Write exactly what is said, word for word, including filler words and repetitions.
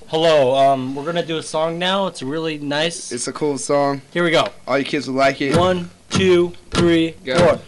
Hello, um, we're gonna do a song now. It's really nice. It's a cool song. Here we go. All you kids will like it. One, two, three, Go. four.